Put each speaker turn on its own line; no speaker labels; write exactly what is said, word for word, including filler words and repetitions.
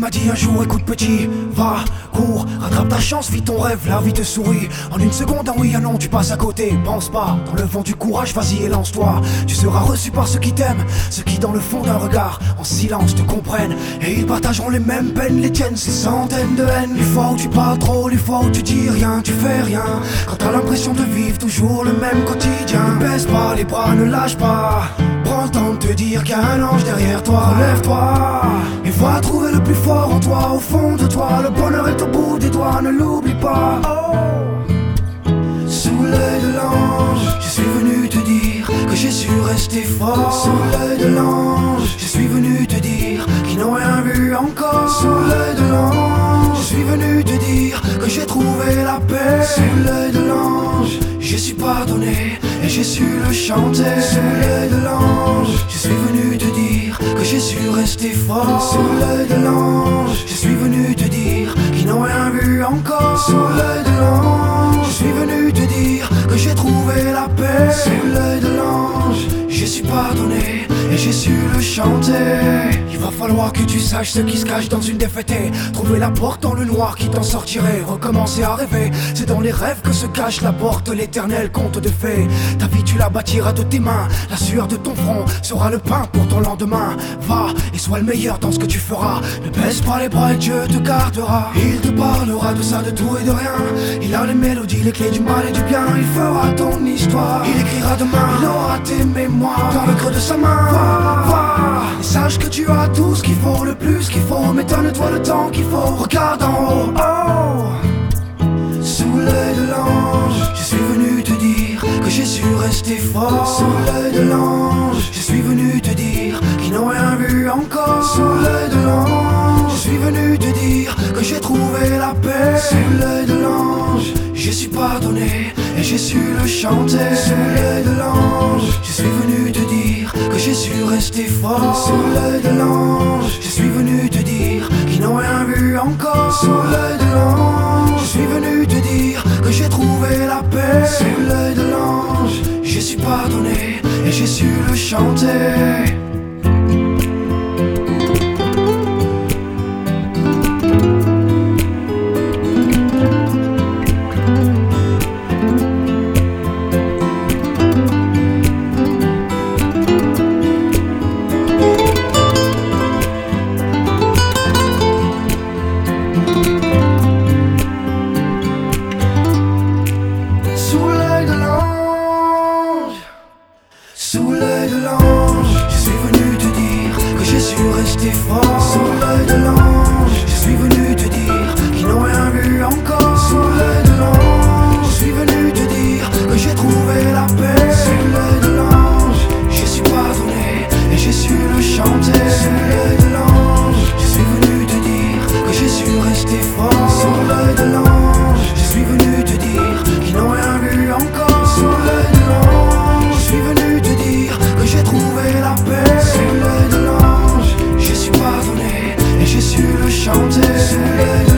m'a dit un jour, écoute petit, va, cours, rattrape ta chance, vis ton rêve, la vie te sourit. En une seconde, un oui, un non, tu passes à côté. Pense pas, dans le vent du courage, vas-y et lance-toi. Tu seras reçu par ceux qui t'aiment, ceux qui dans le fond d'un regard, en silence te comprennent. Et ils partageront les mêmes peines, les tiennes, ces centaines de haines. Les fois où tu parles trop, les fois où tu dis rien, tu fais rien. Quand t'as l'impression de vivre toujours le même quotidien. Ne baisse pas les bras, ne lâche pas. Prends le temps de te dire qu'il y a un ange derrière toi. Relève-toi et va trouver le plus fort en toi, au fond de toi. Le bonheur est au bout des doigts, ne l'oublie pas. Oh. Sous l'œil de l'ange, je suis venu te dire que j'ai su rester fort. Sous l'œil de l'ange, je suis venu te dire qu'ils n'ont rien vu encore. Sous l'œil de l'ange, je suis venu te dire que j'ai trouvé la paix. Sous l'œil de l'ange, je suis pardonné et j'ai su le chanter. Sous l'œil de l'ange, je suis venu te dire que j'ai su rester fort. Sous l'œil de l'ange, je suis venu te dire qu'ils n'ont rien vu encore. Sous l'œil de l'ange, je suis venu te dire que j'ai trouvé la paix. Sous l'œil de l'ange, je suis pardonné et j'ai su le chanter. Il va falloir que tu saches ce qui se cache dans une défaite et trouver la porte dans le noir qui t'en sortirait. Recommencer à rêver, c'est dans les rêves que se cache la porte, l'éternel conte de fées. Ta vie tu la bâtiras de tes mains, la sueur de ton front sera le pain pour ton lendemain. Va et sois le meilleur dans ce que tu feras. Ne baisse pas les bras et Dieu te gardera. Il te parlera de ça, de tout et de rien. Il a les mélodies, les clés du mal et du bien. Il fera ton histoire, il écrira demain. Il aura tes mémoires dans le creux de sa main. Va, va, et sache que tu as tout ce qu'il faut, le plus qu'il faut. Mais donne-toi le temps qu'il faut, regarde en haut. Oh. Sous l'œil de l'ange, je suis venu te dire que j'ai su rester fort. Sous l'œil de l'ange, je suis venu te dire qu'ils n'ont rien vu encore. Sous l'œil de l'ange, je suis venu te dire que j'ai trouvé la paix. Sous l'œil de l'ange, je suis pardonné et j'ai su le chanter. Sous l'œil de l'ange, je suis venu te dire que j'ai su rester fort. Sous l'œil de l'ange, je suis venu te dire qu'ils n'ont rien vu encore. Sous l'œil de l'ange, je suis venu te dire que j'ai trouvé la paix. Sous l'œil de l'ange, je suis pardonné et j'ai su le chanter. Sous l'œil de l'ange, je suis venu te dire que j'ai su rester fort. Sous l'œil de l'ange, je suis venu te dire qu'ils n'ont rien vu encore. Sous l'œil de l'ange, je suis venu te dire que j'ai trouvé la paix. Sous l'œil de l'ange, je suis pardonné et j'ai su le chanter. Sous l'œil de l'ange, je suis venu te dire que j'ai su rester fort. Sous l'œil de l'ange, je suis venu te dire qu'ils n'ont rien vu encore. Sous l'œil de l'ange, je suis venu te dire que j'ai trouvé la paix. Sous l'œil de l'ange, je suis pardonné et j'ai su le chanter. Sous l'œil de